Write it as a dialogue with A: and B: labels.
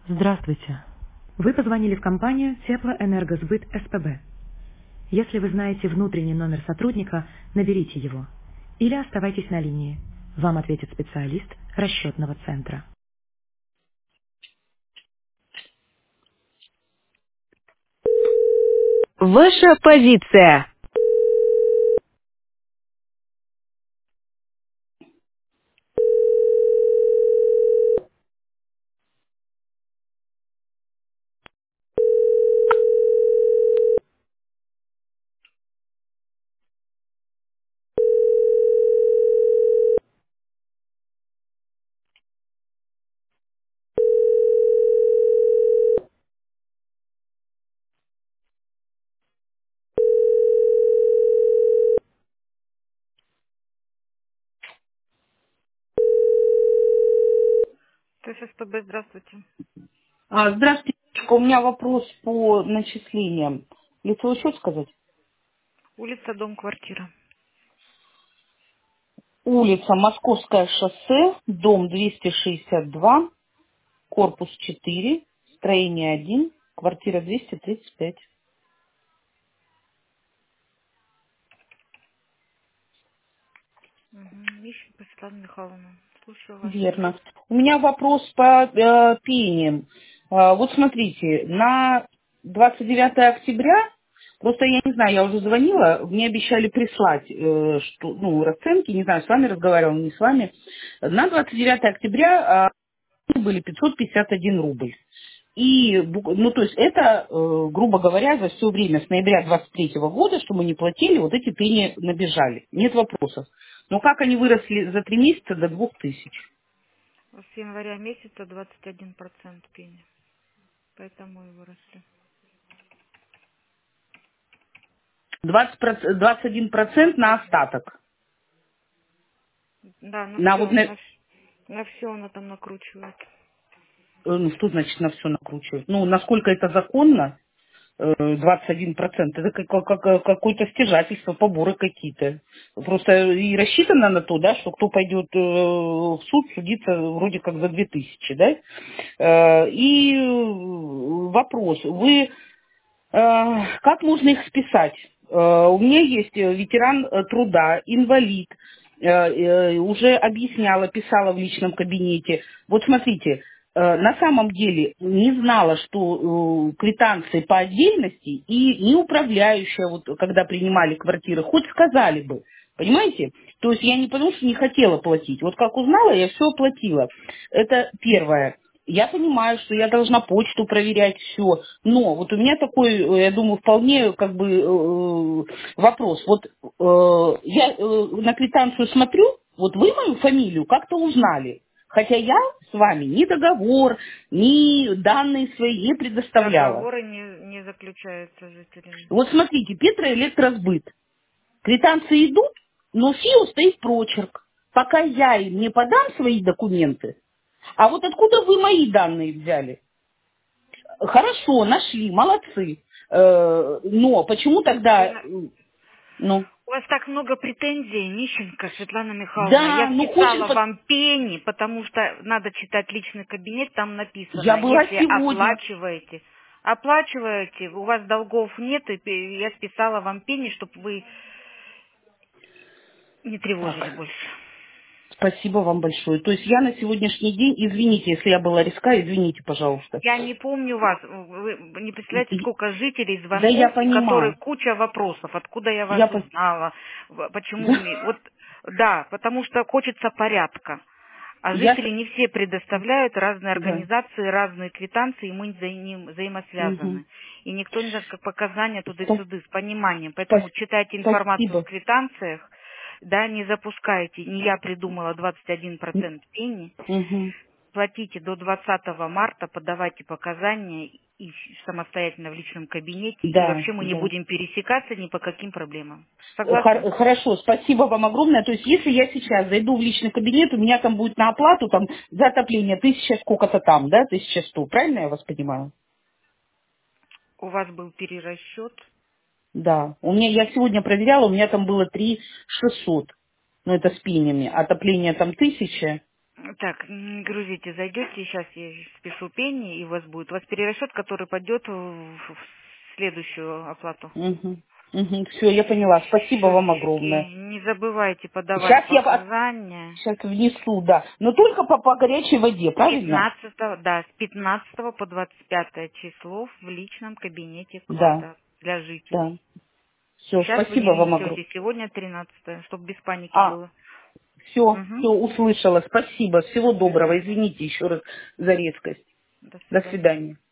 A: Здравствуйте. Вы позвонили в компанию Теплоэнергосбыт СПБ. Если вы знаете внутренний номер сотрудника, наберите его. Или оставайтесь на линии. Вам ответит специалист расчетного центра.
B: Ваша позиция.
C: ТССПБ, здравствуйте.
B: Здравствуйте. У меня вопрос по начислениям. Лицевой счет сказать?
C: Улица, дом, квартира.
B: Улица Московское шоссе, дом 262, корпус 4, строение 1, квартира 235.
C: Угу. Ищем по Светлане Михайловне. Слушаю вас.
B: Верно. У меня вопрос по пениям. Вот смотрите, на 29 октября, просто я не знаю, я уже звонила, мне обещали прислать расценки, не знаю, с вами разговаривала, не с вами. На 29 октября были 551 рубль. И, то есть это, грубо говоря, за все время с ноября 23 года, что мы не платили, вот эти пени набежали. Нет вопросов. Но как они выросли за 3 месяца до 2000?
C: С января месяца 21% пени. Поэтому и выросли.
B: 21% на остаток.
C: Да, на
B: На
C: все.
B: вот
C: На все она там накручивает.
B: ну что значит на все накручивают? Ну, насколько это законно, 21%, это какое-то стяжательство, поборы какие-то. Просто и рассчитано на то, да, что кто пойдет в суд, судиться вроде как за 2000, да? Вопрос, как можно их списать? У меня есть ветеран труда, инвалид, уже объясняла, писала в личном кабинете. Вот смотрите, на самом деле не знала, что квитанции по отдельности и не управляющая, вот, когда принимали квартиры, хоть сказали бы. Понимаете? То есть я не потому, что не хотела платить. Вот как узнала, я все оплатила. Это первое. Я понимаю, что я должна почту проверять, все. Но вот у меня такой, я думаю, вполне вопрос. Вот я на квитанцию смотрю, вот вы мою фамилию как-то узнали. Хотя я с вами ни договор, ни данные свои не предоставляла.
C: Договоры не заключаются с жителями.
B: Вот смотрите, Петроэлектросбыт. Квитанции идут, но ФИО стоит прочерк. Пока я им не подам свои документы, а вот откуда вы мои данные взяли? Хорошо, нашли, молодцы. Но почему
C: Вы
B: тогда,
C: на-
B: ну,
C: У вас так много претензий, Нищенко Светлана Михайловна. Я
B: да, ну хочешь,
C: списала вам пени, потому что надо читать личный кабинет, там
B: я
C: написано,
B: была
C: если
B: сегодня.
C: оплачиваете, у вас долгов нет, и я списала вам пени, чтобы вы не тревожили
B: Так,
C: больше.
B: спасибо вам большое. То есть я на сегодняшний день, извините, если я была резка, извините, пожалуйста.
C: Я не помню вас. Вы не представляете, сколько жителей,
B: Да я
C: звонков, и которые
B: понимаю.
C: куча вопросов. Откуда я вас
B: Я по-
C: узнала? Почему?
B: да,
C: Вот, да, потому что хочется порядка. А
B: я,
C: жители не все предоставляют разные
B: да.
C: организации, разные квитанции, и мы
B: Угу.
C: взаимосвязаны. И никто не знает, как показания туда-сюда, с пониманием. Поэтому
B: Спас-
C: читайте информацию в
B: Спасибо.
C: квитанциях, да, не запускайте. Не я придумала 21% пени,
B: Угу.
C: платите до 20 марта, подавайте показания и самостоятельно в личном кабинете, и
B: Да,
C: вообще мы не
B: да.
C: будем пересекаться ни по каким проблемам. Согласны?
B: Хорошо, спасибо вам огромное. То есть, если я сейчас зайду в личный кабинет, у меня там будет на оплату там за отопление 1000 сколько-то там, да, 1100, правильно я вас понимаю?
C: У вас был перерасчет.
B: Да. Я сегодня проверяла, у меня там было 3600. Ну, это с пенями. Отопление там 1000.
C: Так, не грузите, зайдете, сейчас я спешу пени, и у вас будет. У вас перерасчет, который пойдет в следующую оплату.
B: Угу. Угу. Все, я поняла. Спасибо
C: Все,
B: вам
C: девочки,
B: огромное.
C: не забывайте подавать
B: Сейчас
C: показания.
B: сейчас внесу, да. Но только по горячей воде,
C: С
B: правильно?
C: 15, да, с 15 по 25 число в личном кабинете
B: Да,
C: КЛАДа для
B: да.
C: жителей.
B: Все,
C: Сейчас вы
B: спасибо
C: не
B: вам огромное.
C: внесете, сегодня 13, чтобы без паники
B: А,
C: было.
B: все,
C: Угу.
B: услышала. Спасибо. Всего доброго.
C: Пожалуйста.
B: Извините еще раз за резкость.
C: До
B: До
C: свидания.
B: свидания.